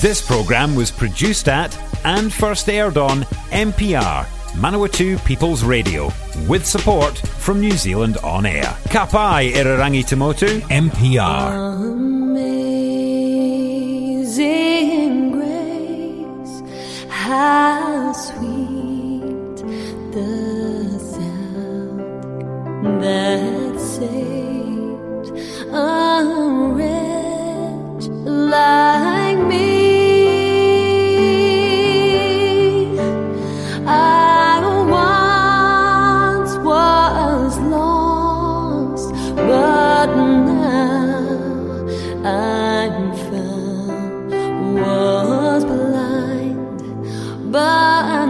This programme was produced at and first aired on MPR, Manawatu People's Radio, with support from New Zealand On Air. Ka pai Irarangi Tamotu, MPR. Amazing grace, how sweet the sound that saved a wretch like me. I once was lost, but now I'm found. Was blind, but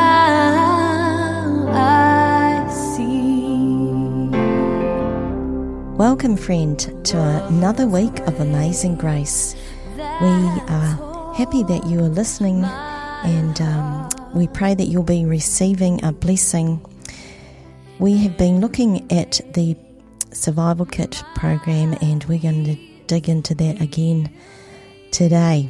now I see. Welcome, friend, to another week of Amazing Grace. We are happy that you are listening, and we pray that you'll be receiving a blessing. We have been looking at the Survival Kit program, and we're going to dig into that again today.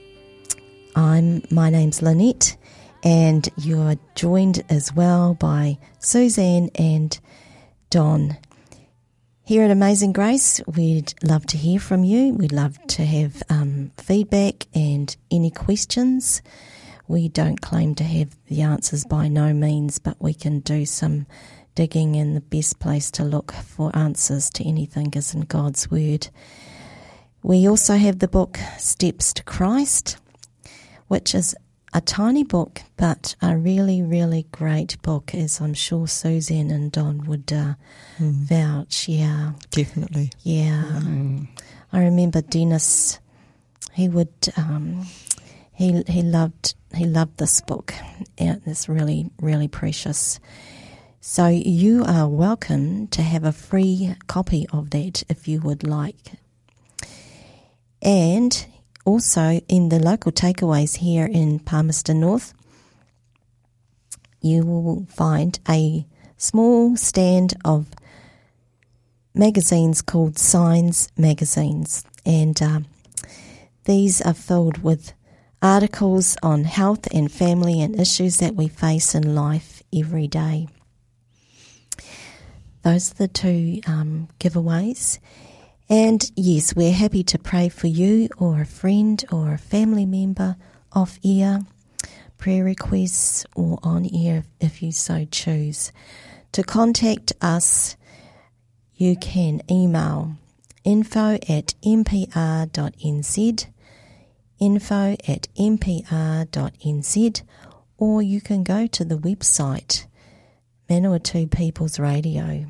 My name's Lynette, and you're joined as well by Suzanne and Don. Here at Amazing Grace, we'd love to hear from you. We'd love to have feedback and any questions. We don't claim to have the answers by no means, but we can do some digging, and the best place to look for answers to anything is in God's Word. We also have the book Steps to Christ, which is a tiny book, but a really, really great book, as I'm sure Suzanne and Don would vouch. Yeah, definitely. Yeah, I remember Dennis. He would. He loved this book. It's really, really precious. So you are welcome to have a free copy of that if you would like. And also, in the local takeaways here in Palmerston North, you will find a small stand of magazines called Signs magazines, and these are filled with articles on health and family and issues that we face in life every day. Those are the two giveaways. And yes, we're happy to pray for you or a friend or a family member off air, prayer requests or on air if you so choose. To contact us, you can email info@mpr.nz, info@mpr.nz, or you can go to the website, Manawatu People's Radio.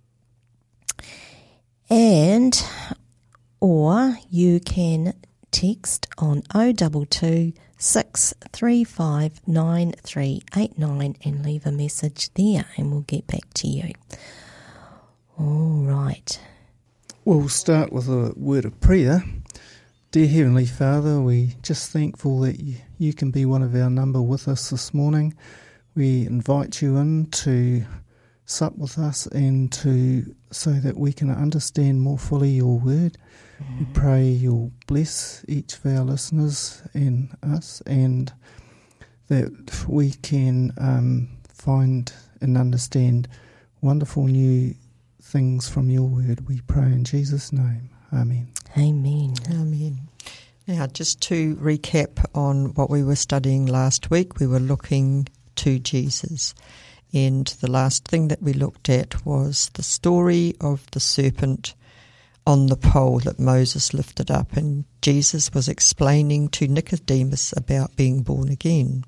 Or you can text on 022 635 9389 and leave a message there, and we'll get back to you. All right. We'll start with a word of prayer. Dear Heavenly Father, we're just thankful that you can be one of our number with us this morning. We invite you in to sup with us and so that we can understand more fully your word. We pray you'll bless each of our listeners and us, and that we can find and understand wonderful new things from your word. We pray in Jesus' name. Amen. Amen. Amen. Now, just to recap on what we were studying last week, we were looking to Jesus. And the last thing that we looked at was the story of the serpent on the pole that Moses lifted up, and Jesus was explaining to Nicodemus about being born again.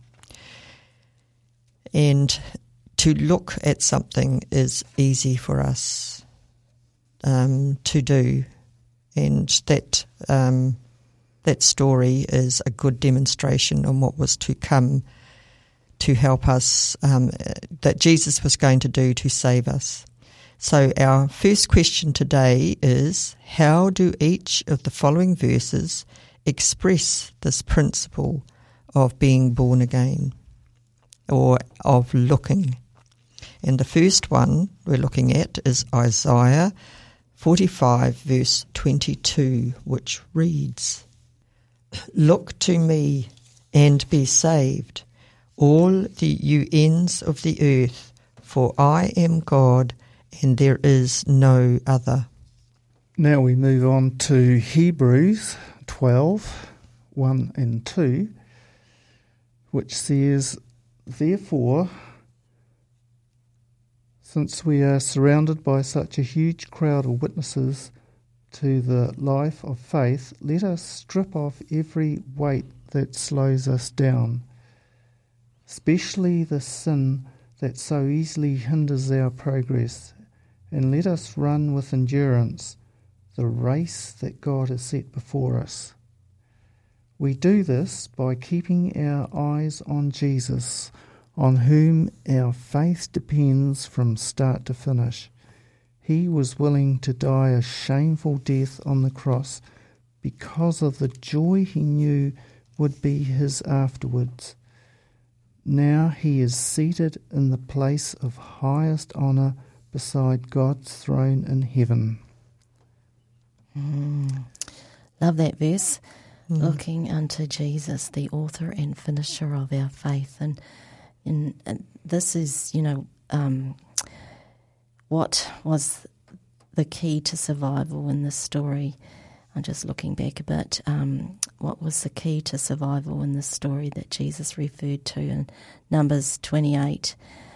And to look at something is easy for us to do, and that story is a good demonstration on what was to come to help us, that Jesus was going to do to save us. So our first question today is, how do each of the following verses express this principle of being born again, or of looking? And the first one we're looking at is Isaiah 45 verse 22, which reads, Look to me and be saved, all you ends of the earth, for I am God and there is no other. Now we move on to Hebrews 12, 1 and 2, which says, Therefore, since we are surrounded by such a huge crowd of witnesses to the life of faith, let us strip off every weight that slows us down, especially the sin that so easily hinders our progress, and let us run with endurance the race that God has set before us. We do this by keeping our eyes on Jesus, on whom our faith depends from start to finish. He was willing to die a shameful death on the cross because of the joy he knew would be his afterwards. Now he is seated in the place of highest honour beside God's throne in heaven. Love that verse. Looking unto Jesus, the author and finisher of our faith. And this is, what was the key to survival in this story. I'm just looking back a bit. What was the key to survival in this story that Jesus referred to in Numbers 8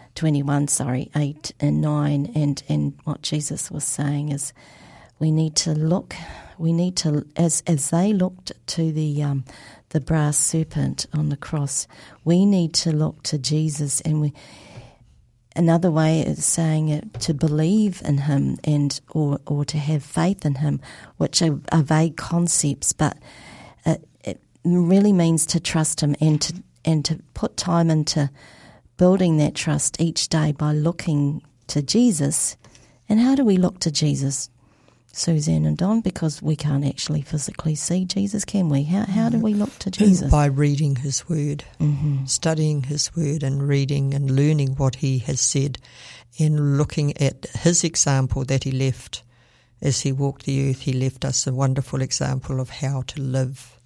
and 9, and what Jesus was saying is we need to as they looked to the brass serpent on the cross, we need to look to Jesus, and another way is saying it, to believe in him or to have faith in him, which are vague concepts, but it really means to trust him and to put time into building that trust each day by looking to Jesus. And how do we look to Jesus, Suzanne and Don? Because we can't actually physically see Jesus, can we? How do we look to Jesus? By reading his word, studying his word and reading and learning what he has said, and looking at his example that he left as he walked the earth. He left us a wonderful example of how to live.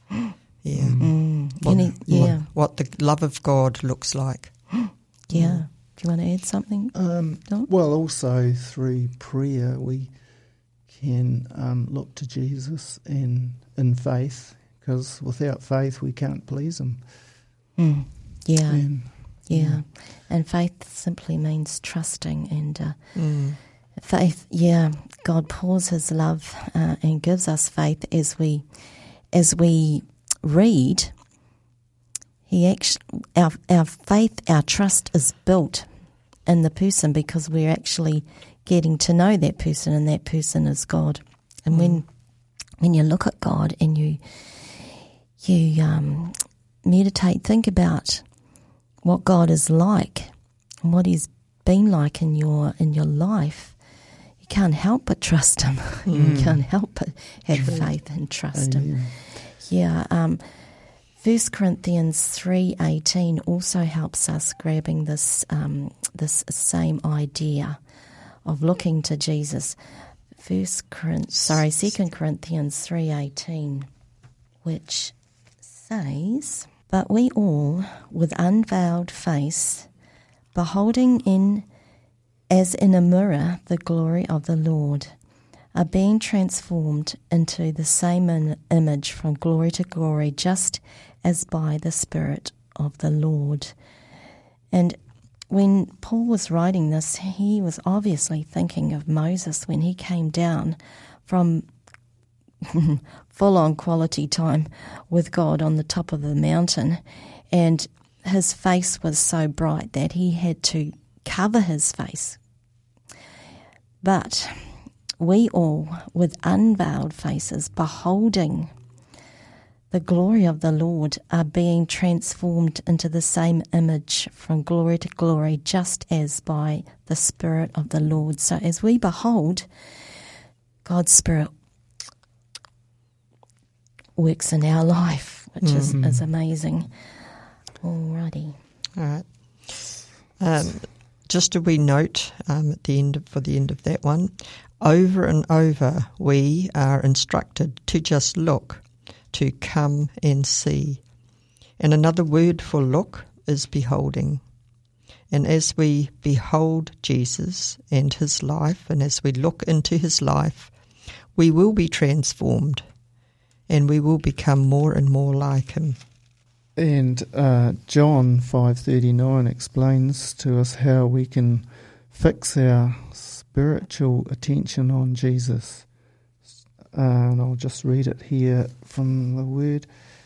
What the love of God looks like. Yeah. Do you want to add something? Don? Well, also through prayer we can look to Jesus and in faith, because without faith we can't please him. And faith simply means trusting, and faith, God pours his love and gives us faith as we read. Our faith, our trust is built in the person because we're actually getting to know that person, and that person is God. And when you look at God and you meditate, think about what God is like and what he's been like in your life, you can't help but trust him. You can't help but have faith and trust him. 1 Corinthians 3:18 also helps us grabbing this same idea of looking to Jesus. 2 Corinthians 3:18, which says, But we all, with unveiled face, beholding as in a mirror the glory of the Lord, are being transformed into the same image from glory to glory, just as by the Spirit of the Lord. And when Paul was writing this, he was obviously thinking of Moses when he came down from full-on quality time with God on the top of the mountain, and his face was so bright that he had to cover his face. But we all, with unveiled faces, beholding the glory of the Lord, are being transformed into the same image from glory to glory, just as by the Spirit of the Lord. So as we behold, God's Spirit works in our life, which is amazing. Alrighty. All right. Just a wee note at the end of that one. Over and over, we are instructed to just look. to come and see. And another word for look is beholding. And as we behold Jesus and his life, and as we look into his life, we will be transformed and we will become more and more like him. And John 5:39 explains to us how we can fix our spiritual attention on Jesus. And I'll just read it here from the word.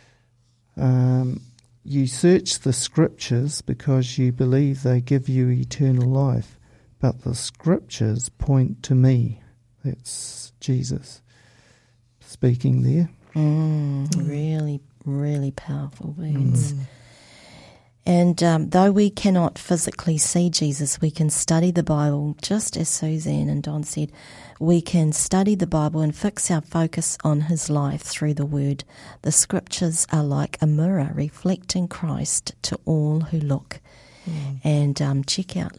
You search the scriptures because you believe they give you eternal life, but the scriptures point to me. That's Jesus speaking there. Really, really powerful words. And though we cannot physically see Jesus, we can study the Bible, just as Suzanne and Don said. We can study the Bible and fix our focus on his life through the Word. The Scriptures are like a mirror reflecting Christ to all who look. And check out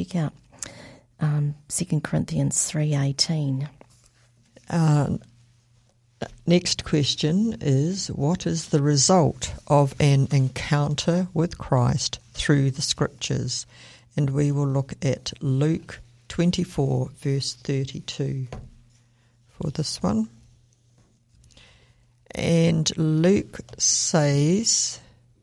2 Corinthians 3:18. Next question is, what is the result of an encounter with Christ through the Scriptures? And we will look at Luke 24, verse 32 for this one. And Luke says,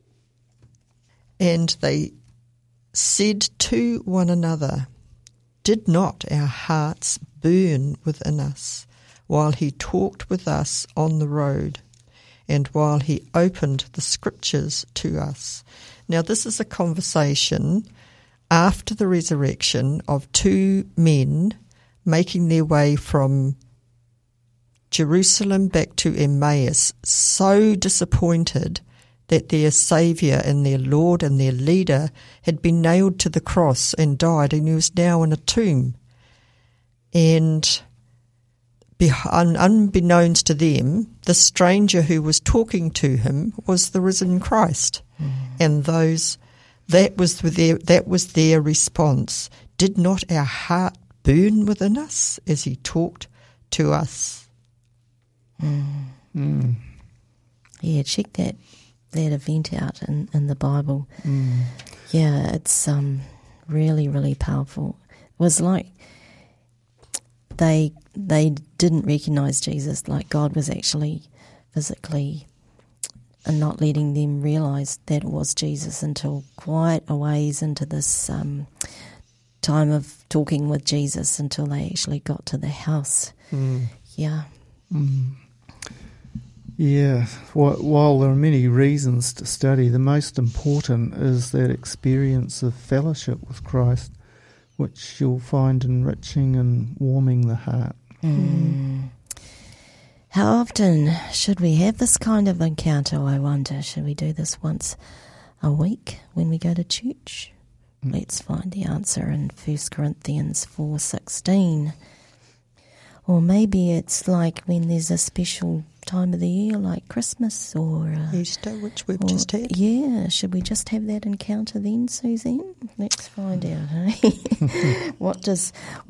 and they said to one another, did not our hearts burn within us while he talked with us on the road, and while he opened the Scriptures to us? Now, this is a conversation after the resurrection of two men making their way from Jerusalem back to Emmaus, so disappointed that their Saviour and their Lord and their leader had been nailed to the cross and died, and he was now in a tomb. And unbeknownst to them, the stranger who was talking to him was the risen Christ. And that was their response. Did not our heart burn within us as he talked to us? Yeah, check that event out in the Bible. Yeah, it's really, really powerful. It was like they didn't recognise Jesus, like God was actually physically and not letting them realise that it was Jesus until quite a ways into this time of talking with Jesus, until they actually got to the house. Yeah. Yeah, while there are many reasons to study, the most important is that experience of fellowship with Christ, which you'll find enriching and warming the heart. How often should we have this kind of encounter, I wonder? Should we do this once a week when we go to church? Let's find the answer in 1 Corinthians 4:16. Or maybe it's like when there's a special time of the year, like Christmas or Easter, which we've just had. Yeah, should we just have that encounter then, Suzanne? Let's find out, hey? What does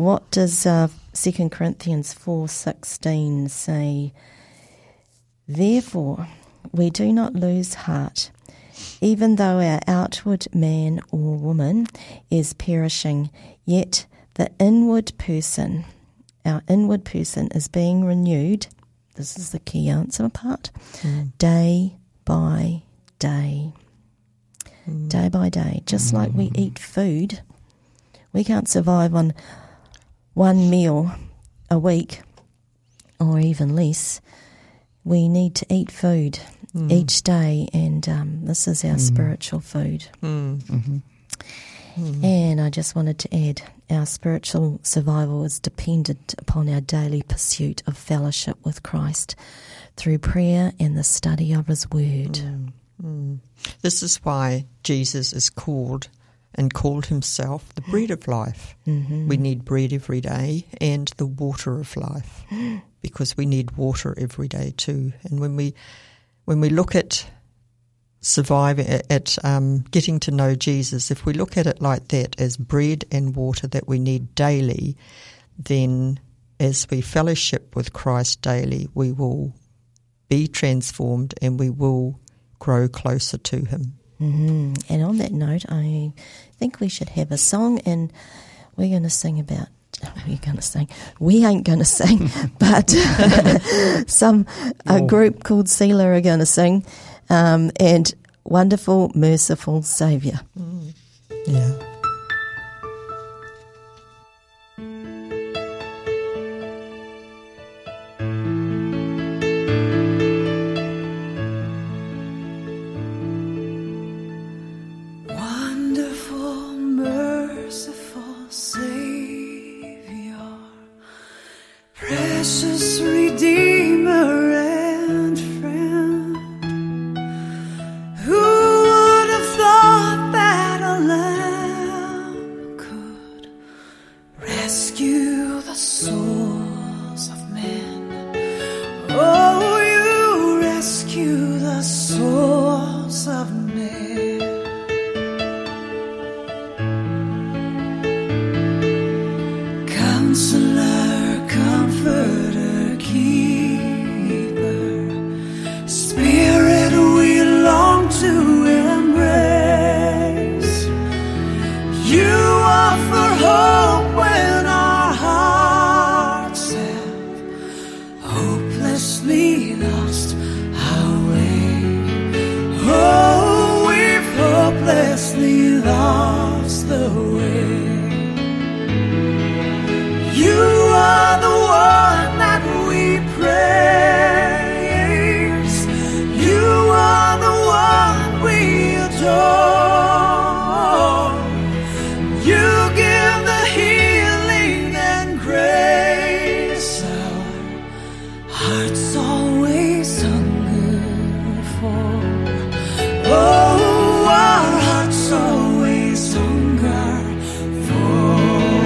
2 Corinthians 4:16 say? Therefore, we do not lose heart, even though our outward man or woman is perishing, yet our inward person is being renewed. This is the key answer part. Day by day. Day by day. Just like we eat food, we can't survive on one meal a week or even less. We need to eat food each day, and this is our spiritual food. And I just wanted to add, our spiritual survival is dependent upon our daily pursuit of fellowship with Christ through prayer and the study of his word. This is why Jesus is called himself the bread of life. We need bread every day and the water of life, because we need water every day too. And when we look at surviving, at getting to know Jesus, if we look at it like that, as bread and water that we need daily, then as we fellowship with Christ daily, we will be transformed, and we will grow closer to him. Mm-hmm. And on that note, I think we should have a song, and we're going to sing about. We ain't going to sing, but a group called Selah are going to sing, and Wonderful, Merciful Saviour. Yeah. Precious Redeemer and friend, who would have thought that a lamb could rescue the souls of men? Oh, you rescue the souls of men. Counselor, Comforter, Keeper, Spirit we long to embrace. You offer hope when our hearts have hopelessly lost our way. Oh, we've hopelessly lost the way. You are the one that we praise. You are the one we adore. You give the healing and grace our hearts always hunger for. Oh, our hearts always hunger for.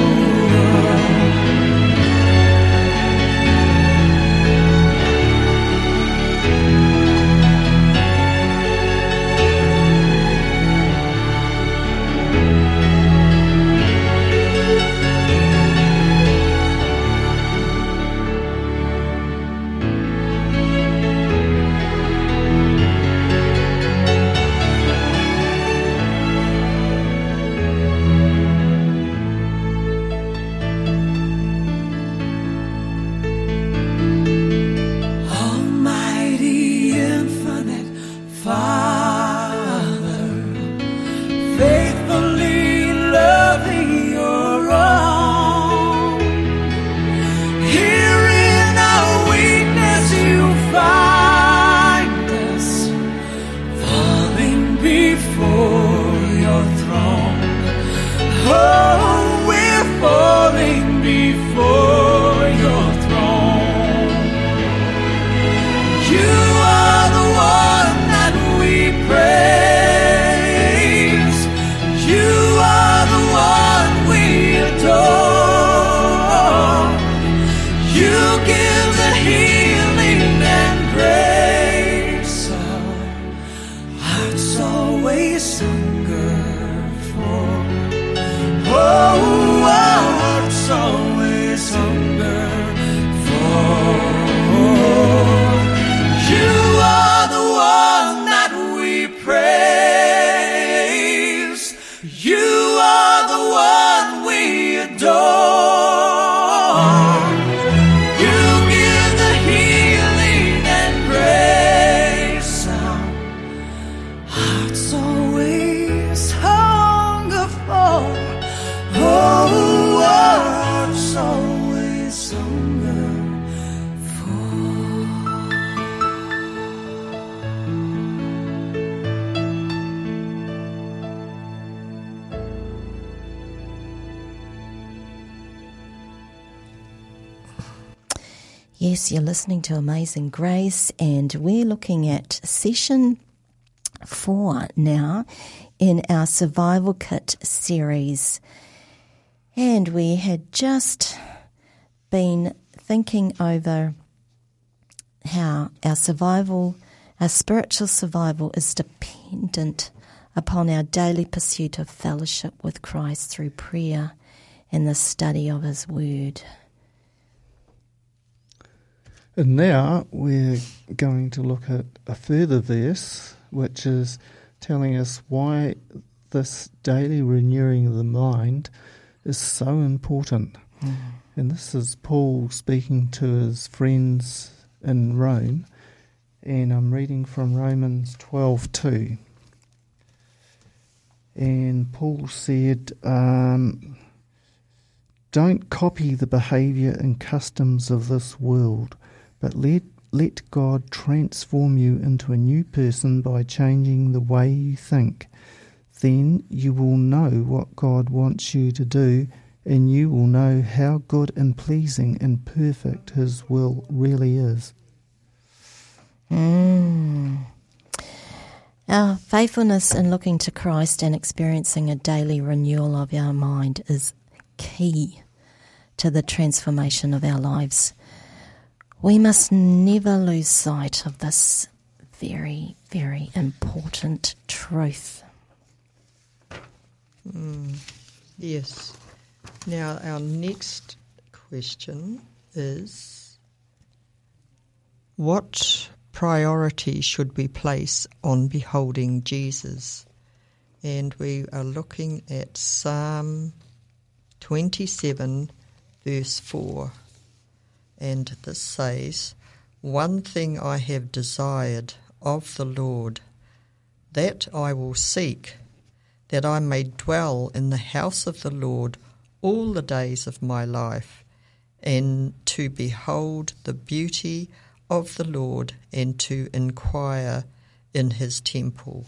Almighty, infinite Father, faithfully loving your own. Here in our weakness you find us, falling before your throne. Oh, we're falling before your throne. You are the one that we praise. You are the one we adore. You give the healing and grace our hearts always hunger for. Oh, our hearts always hunger for. You are the one that we praise. You are the one we adore. You give the healing and grace our hearts always hunger for. Oh, our hearts always hunger for. Yes, you're listening to Amazing Grace, and we're looking at session 4 now in our Survival Kit series. And we had just been thinking over how our spiritual survival is dependent upon our daily pursuit of fellowship with Christ through prayer and the study of His Word. And now we're going to look at a further verse, which is telling us why this daily renewing of the mind is so important. And this is Paul speaking to his friends in Rome, and I'm reading from Romans 12:2. And Paul said, don't copy the behaviour and customs of this world, but let God transform you into a new person by changing the way you think. Then you will know what God wants you to do, and you will know how good and pleasing and perfect His will really is. Our faithfulness in looking to Christ and experiencing a daily renewal of our mind is key to the transformation of our lives. We must never lose sight of this very, very important truth. Yes. Now, our next question is, what priority should we place on beholding Jesus? And we are looking at Psalm 27, verse 4. And this says, one thing I have desired of the Lord, that I will seek, that I may dwell in the house of the Lord all the days of my life, and to behold the beauty of the Lord, and to inquire in His temple.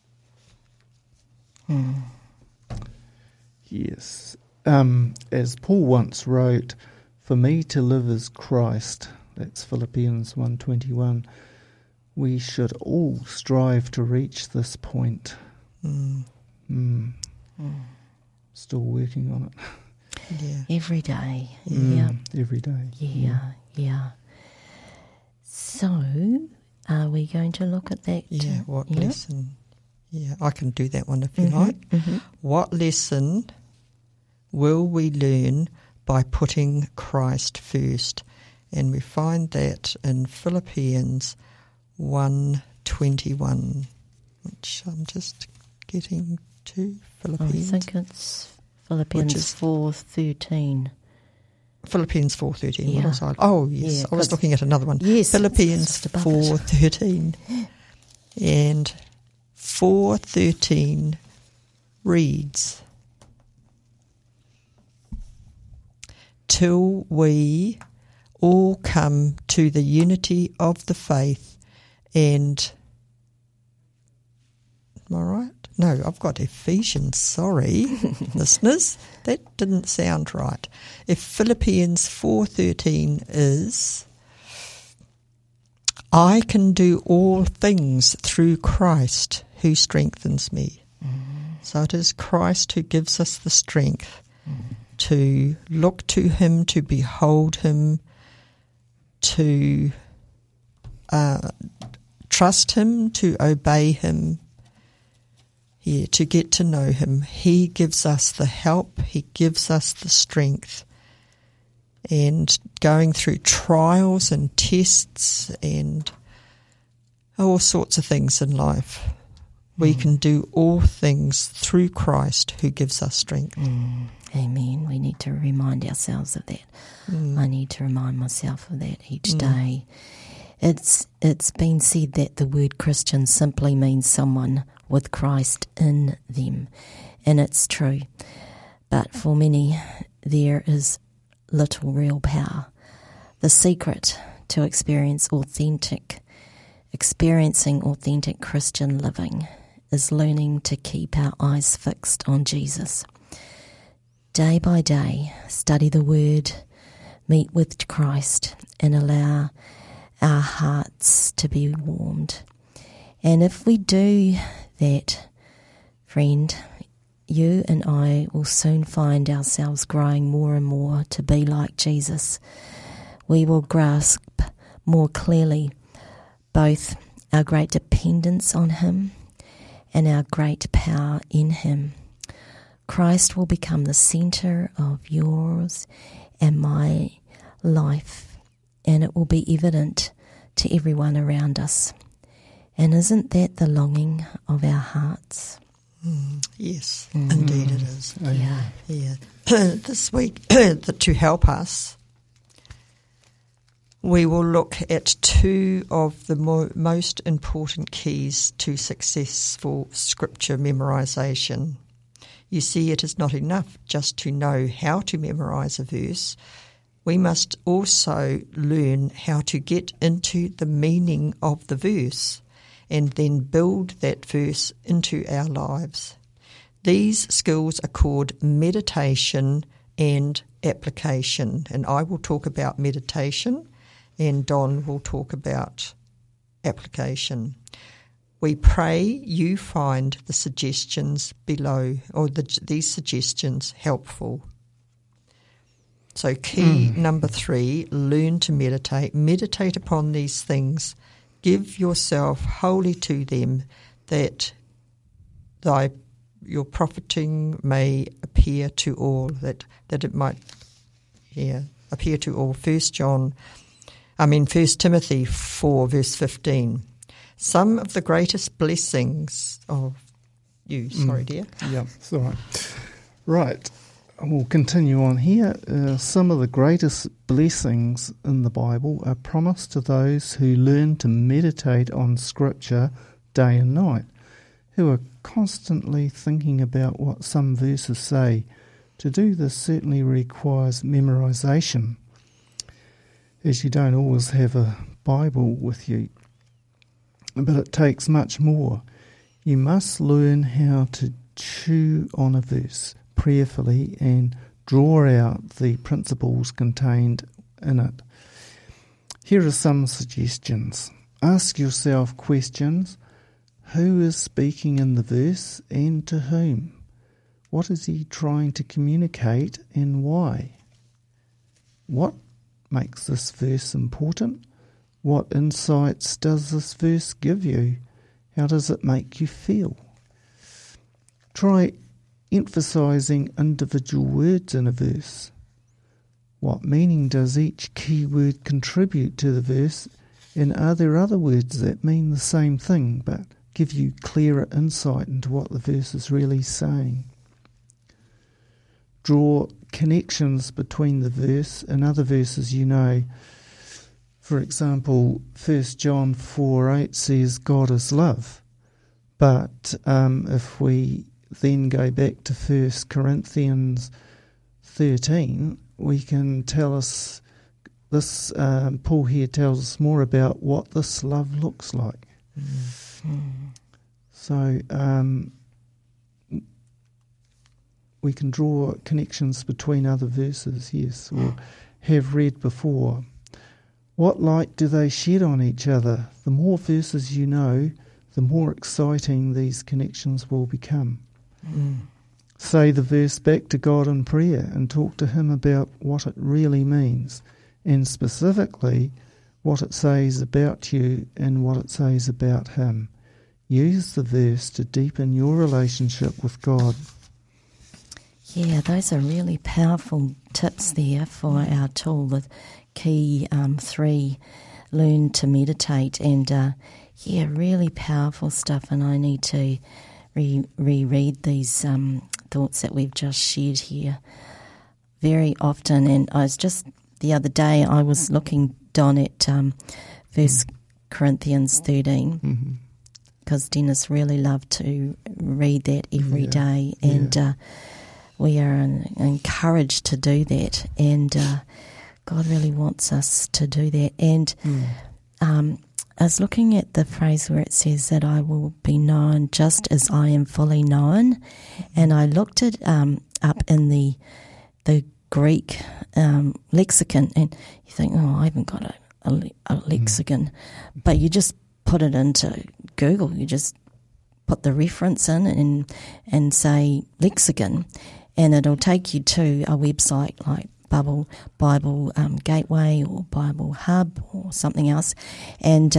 Yes. As Paul once wrote, for me to live is Christ. That's Philippians 1:21. We should all strive to reach this point. Still working on it. Yeah. Every day. Every day. Yeah. So, are we going to look at that? What lesson? Yeah, I can do that one if you like. What lesson will we learn by putting Christ first? And we find that in Philippians 1:21, which I'm just getting to. Philippians. I think it's Philippians 4:13. Philippians 4:13. Yeah. What was I? Oh, yes. I was looking at another one. Yes. Philippians 4:13. And 4:13 reads, till we all come to the unity of the faith and... Am I right? No, I've got Ephesians, sorry, listeners. That didn't sound right. If Philippians 4:13 is, I can do all things through Christ who strengthens me. So it is Christ who gives us the strength to look to Him, to behold Him, to trust Him, to obey Him. Yeah, to get to know Him. He gives us the help, He gives us the strength. And going through trials and tests and all sorts of things in life, we can do all things through Christ who gives us strength. Amen. We need to remind ourselves of that. I need to remind myself of that each day. It's been said that the word Christian simply means someone with Christ in them, and it's true. But for many, there is little real power. The secret to experiencing authentic Christian living is learning to keep our eyes fixed on Jesus. Day by day, study the Word, meet with Christ, and allow our hearts to be warmed. And if we do that, friend, you and I will soon find ourselves growing more and more to be like Jesus. We will grasp more clearly both our great dependence on Him and our great power in Him. Christ will become the centre of yours and my life, and it will be evident to everyone around us. And isn't that the longing of our hearts? Yes, indeed it is. Yeah. This week, to help us, we will look at two of the most important keys to successful scripture memorization. You see, it is not enough just to know how to memorize a verse. We must also learn how to get into the meaning of the verse and then build that verse into our lives. These skills are called meditation and application, and I will talk about meditation and Don will talk about application. We pray you find the suggestions below, or these suggestions helpful. So key number 3, learn to meditate. Meditate upon these things. Give yourself wholly to them, that your profiting may appear to all, that it might appear to all. 1 Timothy 4 verse 15. Some of the greatest blessings of you. Sorry, dear. Yeah, it's all right. Right. We'll continue on here. Some of the greatest blessings in the Bible are promised to those who learn to meditate on Scripture day and night, who are constantly thinking about what some verses say. To do this certainly requires memorization, as you don't always have a Bible with you. But it takes much more. You must learn how to chew on a verse prayerfully and draw out the principles contained in it. Here are some suggestions. Ask yourself questions. Who is speaking in the verse and to whom? What is he trying to communicate and why? What makes this verse important? What insights does this verse give you? How does it make you feel? Try emphasizing individual words in a verse. What meaning does each key word contribute to the verse, and are there other words that mean the same thing but give you clearer insight into what the verse is really saying? Draw connections between the verse and other verses you know. For example, 1 John 4:8 says God is love. But if we then go back to 1 Corinthians 13, we can tell us this. Paul here tells us more about what this love looks like. So we can draw connections between other verses, yes, or have read before. What light do they shed on each other? The more verses you know, the more exciting these connections will become. Say the verse back to God in prayer and talk to him about what it really means, and specifically what it says about you and what it says about him. Use the verse to deepen your relationship with God. Yeah, those are really powerful tips there for our tool, the key 3, learn to meditate. And really powerful stuff, and I need to reread these thoughts that we've just shared here very often. And I was just, the other day, I was looking, Don, at 1 Corinthians 13, because Dennis really loved to read that every day, and we are encouraged to do that, and God really wants us to do that. And I was looking at the phrase where it says that I will be known just as I am fully known, and I looked it up in the Greek lexicon, and you think, I haven't got a lexicon, but you just put it into Google, you just put the reference in and say lexicon, and it'll take you to a website like Bible Gateway or Bible Hub or something else, and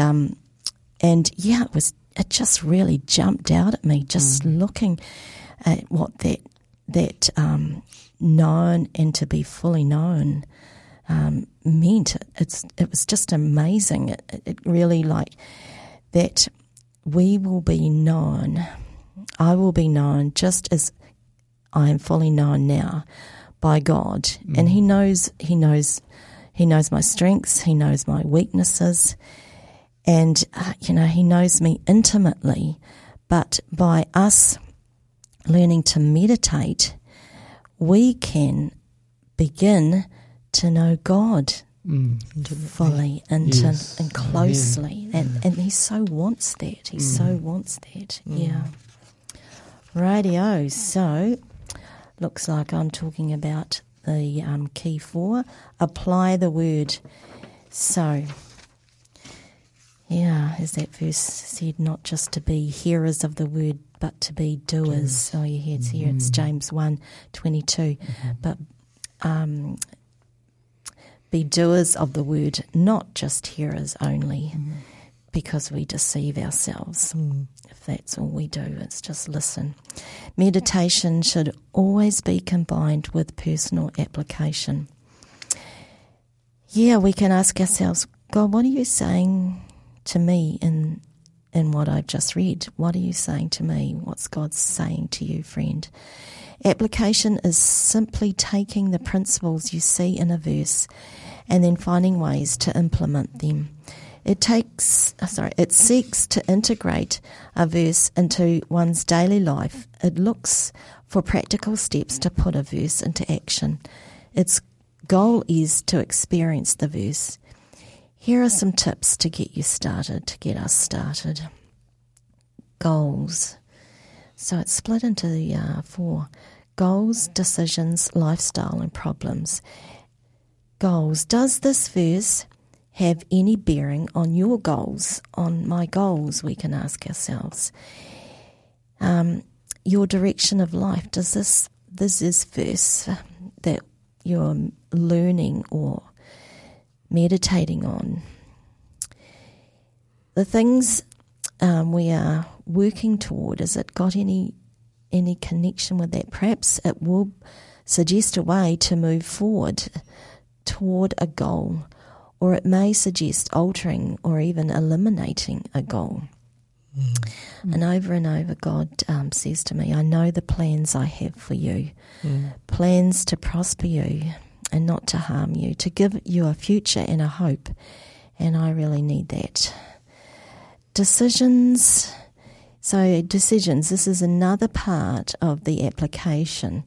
it just really jumped out at me just looking at what that known and to be fully known meant. It was just amazing. It really like that we will be known. I will be known just as I am fully known now by God, and He knows my strengths. He knows my weaknesses, and He knows me intimately. But by us learning to meditate, we can begin to know God fully and closely, and He so wants that. He so wants that. Yeah. Rightio. So, looks like I'm talking about the key 4. Apply the word. So, yeah, as that verse said, not just to be hearers of the word, but to be doers. Oh, yeah, it's here. It's James 1:22. But be doers of the word, not just hearers only, because we deceive ourselves. If that's all we do, it's just listen. Meditation should always be combined with personal application. Yeah, we can ask ourselves, God, what are you saying to me in what I've just read? What are you saying to me? What's God saying to you, friend? Application is simply taking the principles you see in a verse and then finding ways to implement them. It seeks to integrate a verse into one's daily life. It looks for practical steps to put a verse into action. Its goal is to experience the verse. Here are some tips to get us started. Goals. So it's split into the 4. Goals, decisions, lifestyle, and problems. Goals. Does this verse have any bearing on your goals, on my goals, we can ask ourselves. Your direction of life, does this verse that you're learning or meditating on, the things we are working toward, has it got any connection with that? Perhaps it will suggest a way to move forward toward a goal, or it may suggest altering or even eliminating a goal. And over, God says to me, I know the plans I have for you, plans to prosper you and not to harm you, to give you a future and a hope, and I really need that. Decisions, this is another part of the application.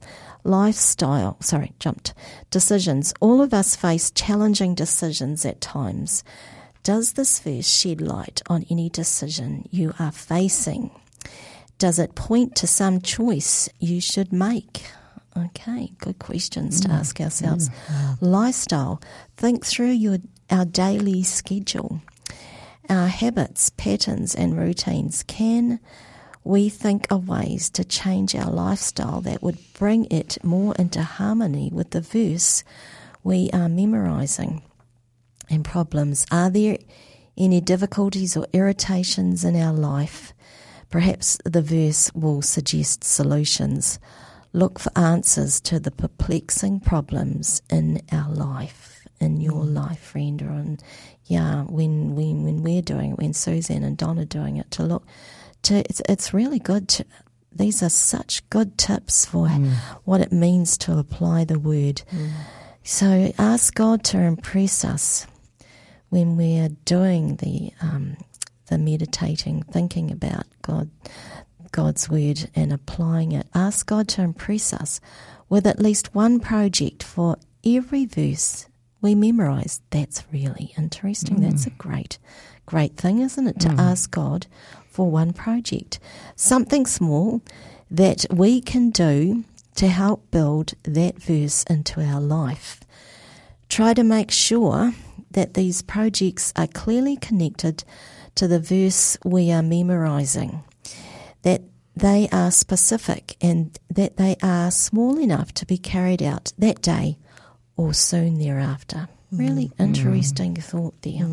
Decisions. All of us face challenging decisions at times. Does this verse shed light on any decision you are facing? Does it point to some choice you should make? Okay, good questions to ask ourselves. Lifestyle. Think through our daily schedule, our habits, patterns and routines. Can we think of ways to change our lifestyle that would bring it more into harmony with the verse we are memorising? And problems. Are there any difficulties or irritations in our life? Perhaps the verse will suggest solutions. Look for answers to the perplexing problems in our life, in your life, friend. Or when we're doing it, when Suzanne and Don are doing it, it's really good. These are such good tips for what it means to apply the word. So ask God to impress us when we're doing the meditating, thinking about God's word and applying it. Ask God to impress us with at least one project for every verse we memorise. That's really interesting. That's a great thing, isn't it, to ask God for one project. Something small that we can do to help build that verse into our life. Try to make sure that these projects are clearly connected to the verse we are memorising, that they are specific and that they are small enough to be carried out that day or soon thereafter. Really interesting thought there.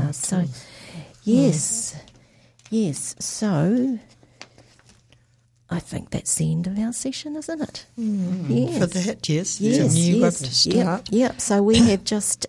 Yes. So I think that's the end of our session, isn't it? Yes. For that, yes. Yes, It's a new yes. one to start. Yep. So we have just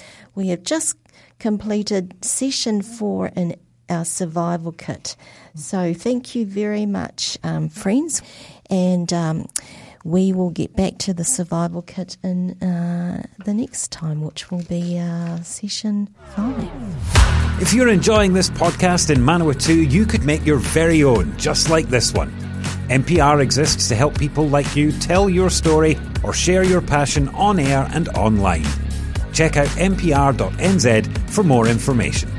completed session 4 in our survival kit. So thank you very much, friends, and we will get back to the survival kit in the next time, which will be session 5. If you're enjoying this podcast in Manawatu, you could make your very own, just like this one. NPR exists to help people like you tell your story or share your passion on air and online. Check out npr.nz for more information.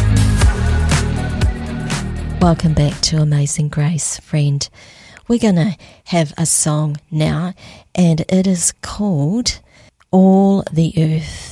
Welcome back to Amazing Grace, friend. We're going to have a song now, and it is called All the Earth.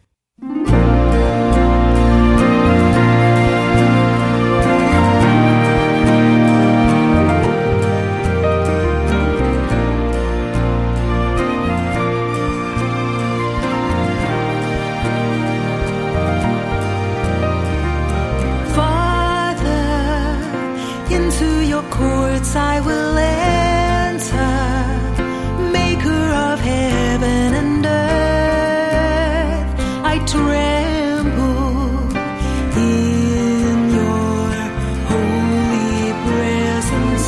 Courts I will enter, maker of heaven and earth. I tremble in your holy presence.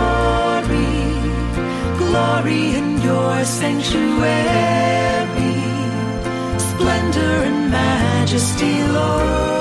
Glory, glory in your sanctuary. Splendor and majesty, Lord.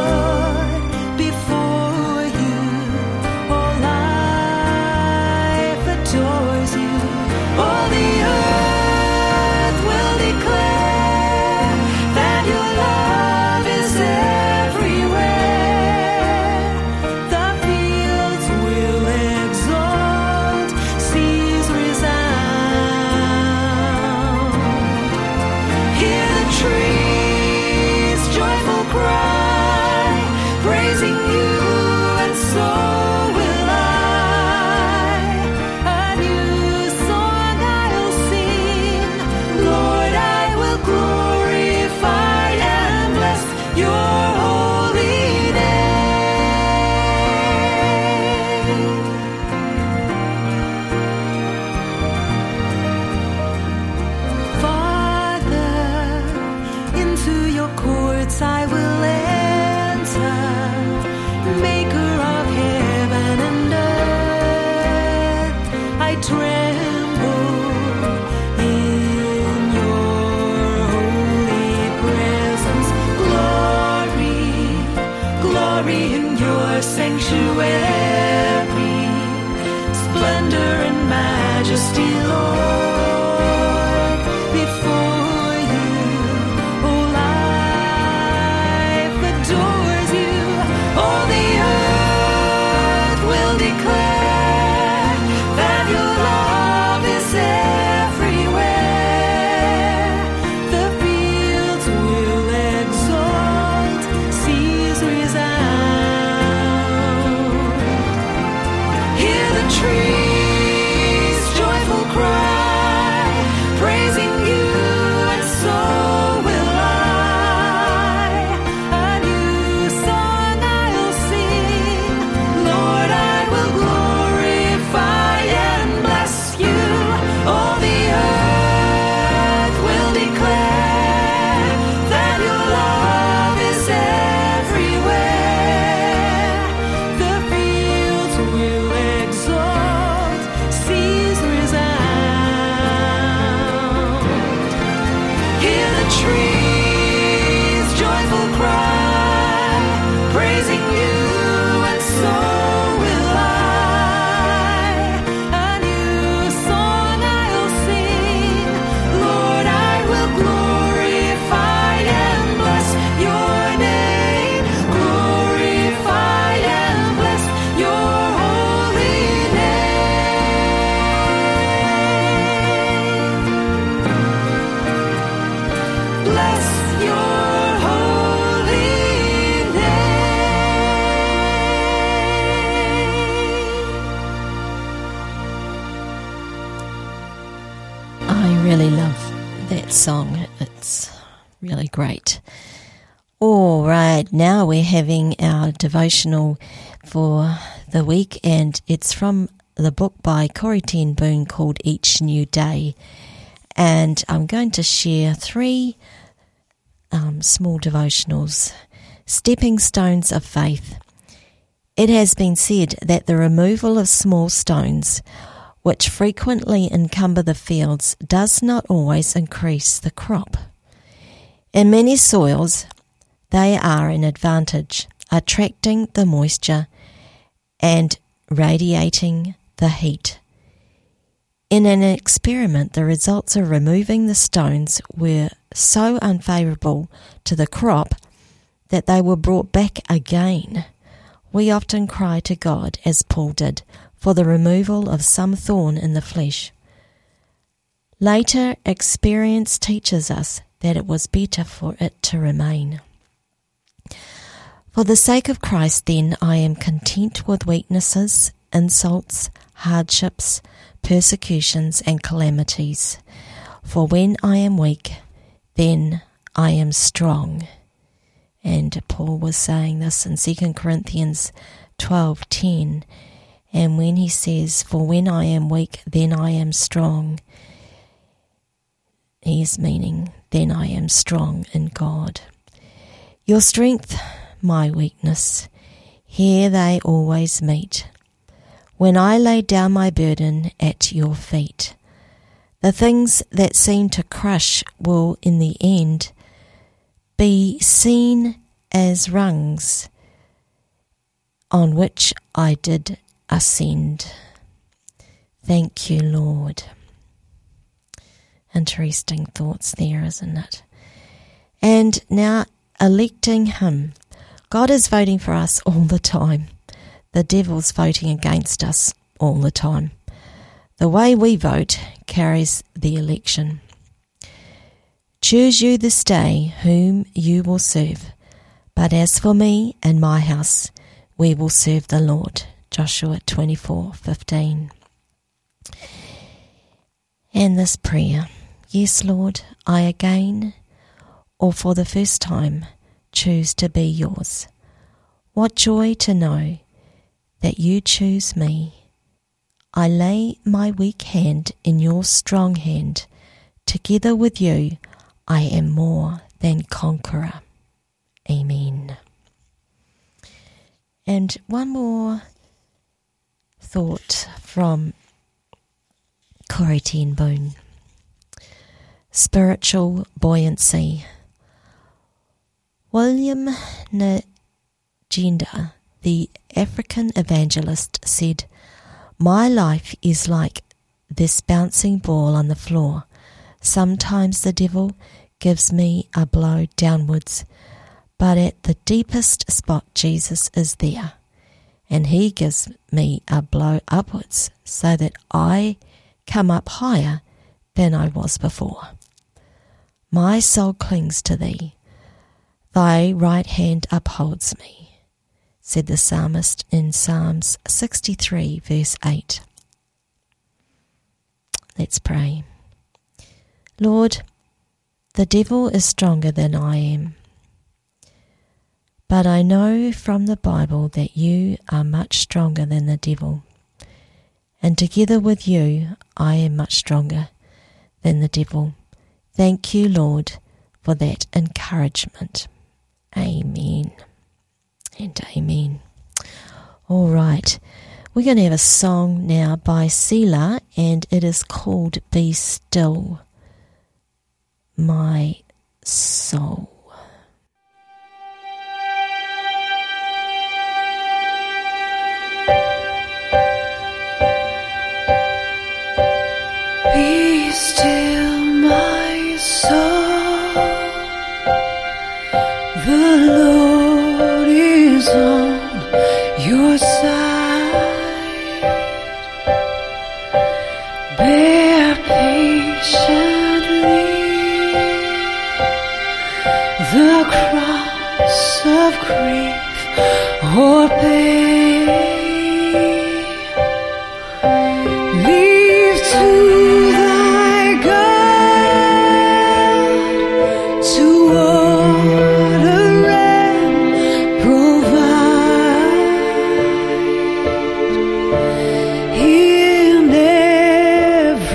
Sanctuary, splendor and majesty, Lord, before you, oh, life adores you. All the earth will declare that your love is everywhere. The fields will exalt, seas resound. Trees joyful cry, praising you, and so will I. A new song I'll sing, Lord, I will glorify and bless you. All the earth will declare that your love is everywhere. The fields will trees joyful cry, praising you, and so will I. A new song I'll sing, Lord, I will glorify and bless your name. Glorify and bless your holy name. Bless your holy name. I really love that song. It's really great. All right, now we're having our devotional for the week, and it's from the book by Corrie ten Boom called Each New Day. And I'm going to share 3 small devotionals. Stepping Stones of Faith. It has been said that the removal of small stones, which frequently encumber the fields, does not always increase the crop. In many soils, they are an advantage, attracting the moisture and radiating the heat. In an experiment, the results of removing the stones were so unfavourable to the crop that they were brought back again. We often cry to God, as Paul did, for the removal of some thorn in the flesh. Later experience teaches us that it was better for it to remain. For the sake of Christ, then, I am content with weaknesses, insults, hardships, persecutions, and calamities. For when I am weak, then I am strong. And Paul was saying this in 2 Corinthians 12:10. And when he says, for when I am weak, then I am strong, he is meaning, then I am strong in God. Your strength, my weakness, here they always meet. When I lay down my burden at your feet, the things that seem to crush will in the end be seen as rungs on which I did ascend. Thank you, Lord. Interesting thoughts there, isn't it? And now, electing him. God is voting for us all the time. The devil's voting against us all the time. The way we vote carries the election. Choose you this day whom you will serve. But as for me and my house, we will serve the Lord. Joshua 24:15. And this prayer. Yes, Lord, I again, or for the first time, choose to be yours. What joy to know that you choose me. I lay my weak hand in your strong hand. Together with you, I am more than conqueror. Amen. And one more thought from Corrie ten Boom. Spiritual buoyancy. William Njenda, the African evangelist, said, my life is like this bouncing ball on the floor. Sometimes the devil gives me a blow downwards, but at the deepest spot Jesus is there, and he gives me a blow upwards so that I come up higher than I was before. My soul clings to thee. Thy right hand upholds me, said the psalmist in Psalms 63 verse 8. Let's pray. Lord, the devil is stronger than I am, but I know from the Bible that you are much stronger than the devil, and together with you I am much stronger than the devil. Thank you, Lord, for that encouragement. Amen and amen. All right, we're going to have a song now by Selah, and it is called Be Still, My Soul. Be still, my soul. The Lord is on your side. Bear patiently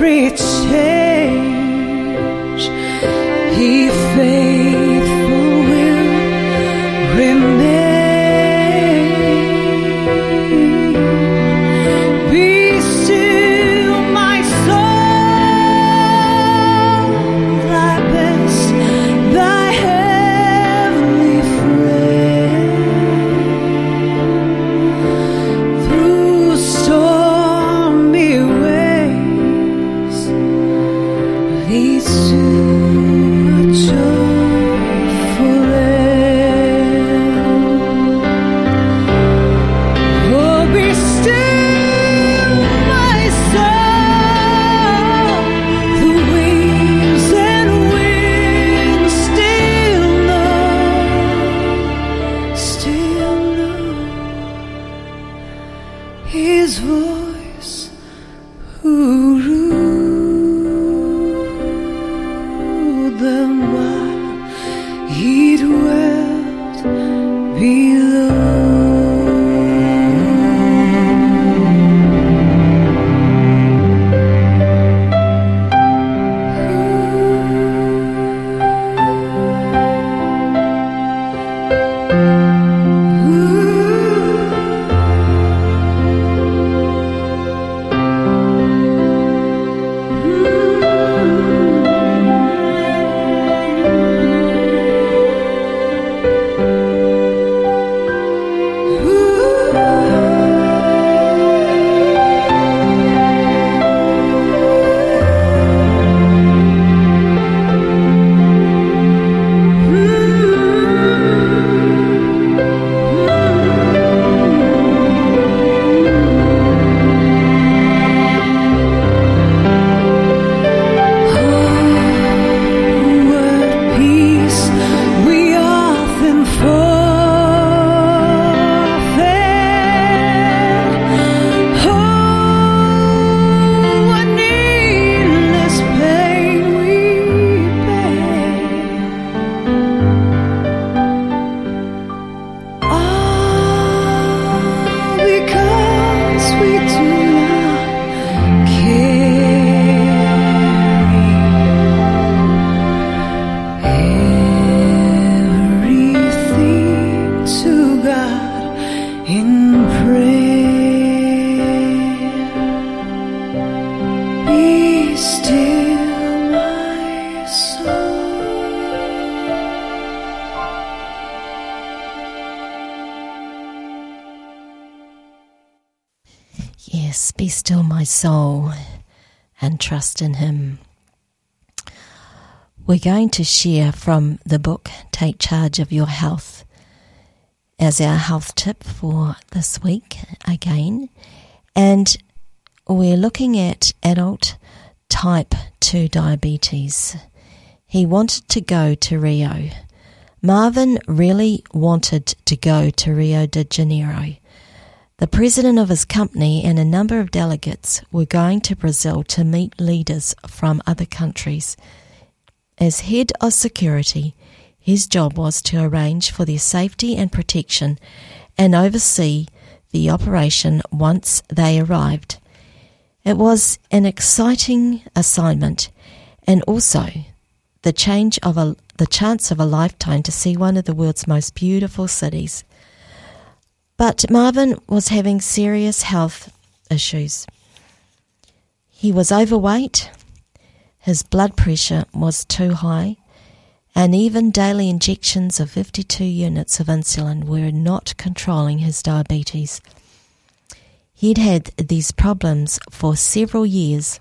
every change. He faithful will remain. Be still, my soul, thy best, thy heavenly friend. Through stormy waves leads to a joyful end. Oh, be still, my soul, the waves and winds still know His voice who ruled them while He dwelt below. Yes, be still my soul and trust in Him. We're going to share from the book Take Charge of Your Health as our health tip for this week again. And we're looking at adult type 2 diabetes. He wanted to go to Rio. Marvin really wanted to go to Rio de Janeiro. The president of his company and a number of delegates were going to Brazil to meet leaders from other countries. As head of security, his job was to arrange for their safety and protection and oversee the operation once they arrived. It was an exciting assignment and also the chance of a lifetime to see one of the world's most beautiful cities. But Marvin was having serious health issues. He was overweight, his blood pressure was too high, and even daily injections of 52 units of insulin were not controlling his diabetes. He'd had these problems for several years,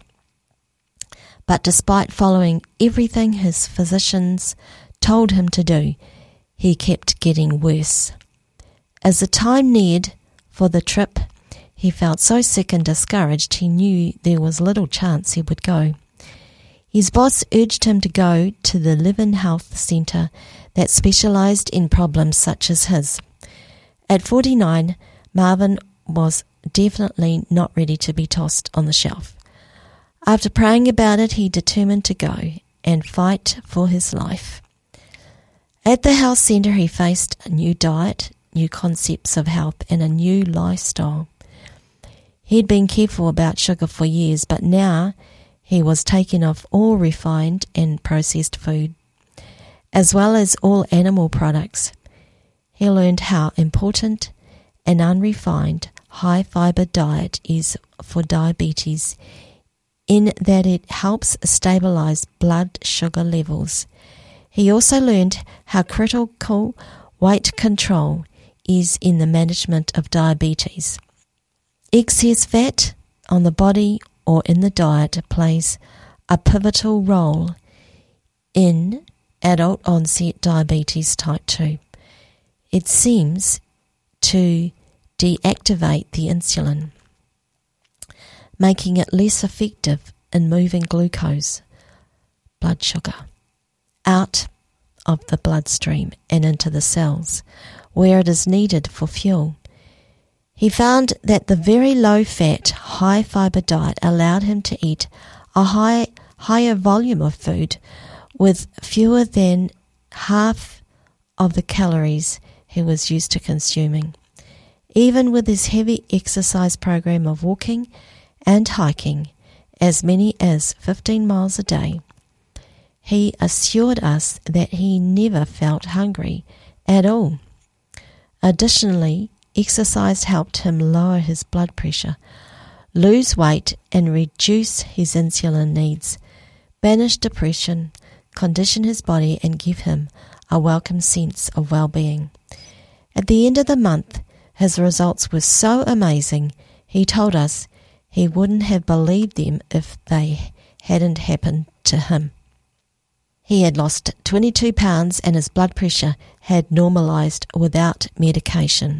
but despite following everything his physicians told him to do, he kept getting worse. As the time neared for the trip, he felt so sick and discouraged he knew there was little chance he would go. His boss urged him to go to the Live-In Health Centre that specialised in problems such as his. At 49, Marvin was definitely not ready to be tossed on the shelf. After praying about it, he determined to go and fight for his life. At the health centre, he faced a new diet, new concepts of health, and a new lifestyle. He'd been careful about sugar for years, but now He was taken off all refined and processed food, as well as all animal products. He learned how important an unrefined, high-fiber diet is for diabetes, in that it helps stabilize blood sugar levels. He also learned how critical weight control is in the management of diabetes. Excess fat on the body or in the diet plays a pivotal role in adult onset diabetes type 2. It seems to deactivate the insulin, making it less effective in moving glucose, blood sugar, out of the bloodstream and into the cells, where it is needed for fuel. He found that the very low-fat, high-fiber diet allowed him to eat a higher volume of food with fewer than half of the calories he was used to consuming. Even with his heavy exercise program of walking and hiking, as many as 15 miles a day, he assured us that he never felt hungry at all. Additionally, exercise helped him lower his blood pressure, lose weight and reduce his insulin needs, banish depression, condition his body and give him a welcome sense of well-being. At the end of the month, his results were so amazing, he told us he wouldn't have believed them if they hadn't happened to him. He had lost 22 pounds and his blood pressure had normalized without medication.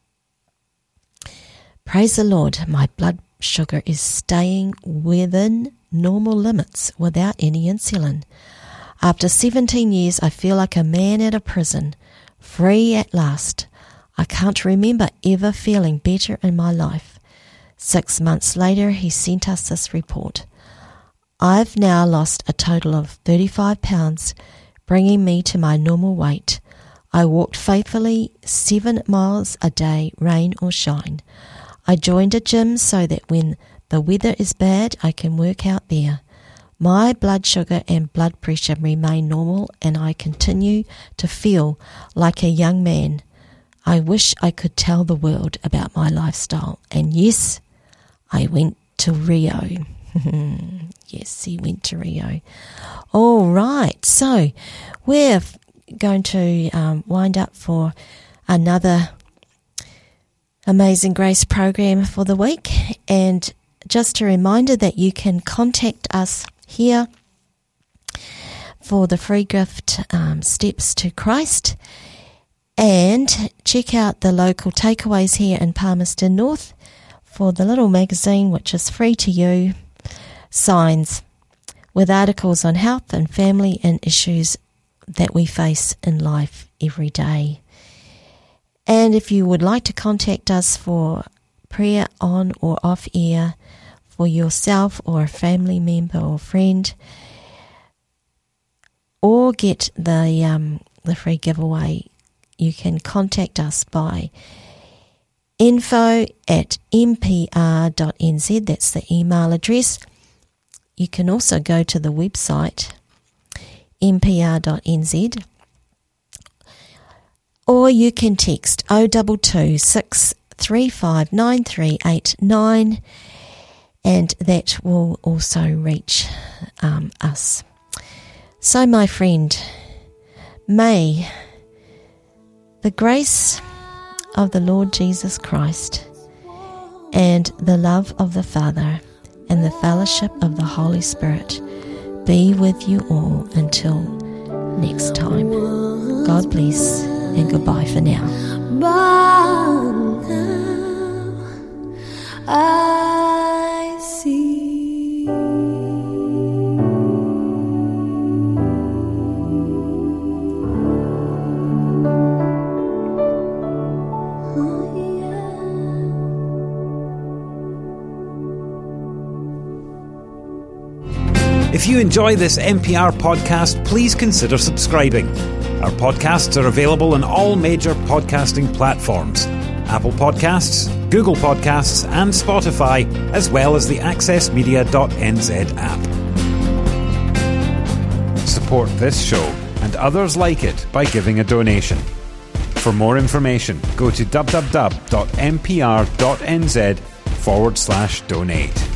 Praise the Lord, my blood sugar is staying within normal limits without any insulin. After 17 years, I feel like a man at a prison, free at last. I can't remember ever feeling better in my life. 6 months later, he sent us this report. I've now lost a total of 35 pounds, bringing me to my normal weight. I walked faithfully 7 miles a day, rain or shine. I joined a gym so that when the weather is bad, I can work out there. My blood sugar and blood pressure remain normal and I continue to feel like a young man. I wish I could tell the world about my lifestyle. And yes, I went to Rio. Yes, he went to Rio. All right, so we're going to wind up for another Amazing Grace program for the week. And just a reminder that you can contact us here for the free gift Steps to Christ, and check out the local takeaways here in Palmerston North for the little magazine, which is free to you, Signs, with articles on health and family and issues that we face in life every day. And if you would like to contact us for prayer on or off air for yourself or a family member or friend, or get the free giveaway, you can contact us by info@mpr.nz. That's the email address. You can also go to the website mpr.nz, or you can text 022 635 9389, and that will also reach us. So, my friend, may the grace of the Lord Jesus Christ and the love of the Father and the fellowship of the Holy Spirit be with you all until next time. God bless and goodbye for now. But now I see. If you enjoy this MPR podcast, please consider subscribing. Our podcasts are available on all major podcasting platforms. Apple Podcasts, Google Podcasts and Spotify, as well as the accessmedia.nz app. Support this show and others like it by giving a donation. For more information, go to www.mpr.nz/donate.